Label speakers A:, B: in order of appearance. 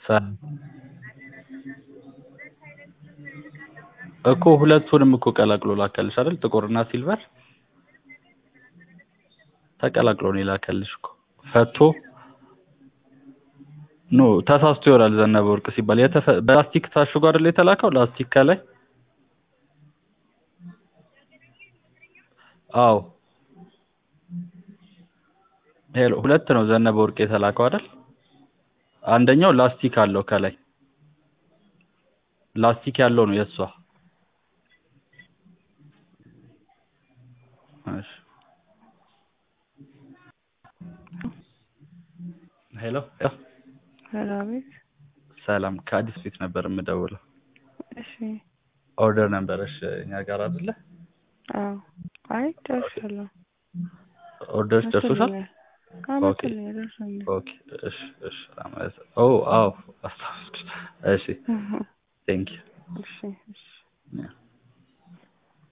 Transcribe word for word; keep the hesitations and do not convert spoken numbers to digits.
A: ሰ- እኮ ሁለቱንም እኮ ቀላቅሎ ላከልሽ አይደል? ጥቁርና ሲልቨር ተቀላቅሎ ነው የላከልሽ እኮ ፈቶ ኖ ተሳስቶ ይሆናል። ዘነበ ወርቅ ሲባል የተፈ በላስቲክ ታሽጎ አይደል የተላከው? ላስቲክ ከላይ አዎ። ሄሎ ሁለት ነው ዘነበ ወርቅ የተላከው አይደል? አንደኛው ላስቲክ አለው ከላይ ላስቲክ ያለው ነው የሷ። እሺ ሄሎ
B: ሰላምት
A: ሰላም ከአዲስ ቤት ነበር የምደውለው።
B: እሺ
A: ኦርደር ነበረሽ እኛ ጋር አይደለ?
B: አዎ አይ ደርሻለሁ
A: ኦርደርሽ ደርሶሻል? ኦኬ
B: አመጣልኝ ደርሶኛል
A: ኦኬ እሺ እሺ አመሰ ኦ አዎ አስታውስኩሽ። እሺ ቴንክ ዩ
B: እሺ እሺ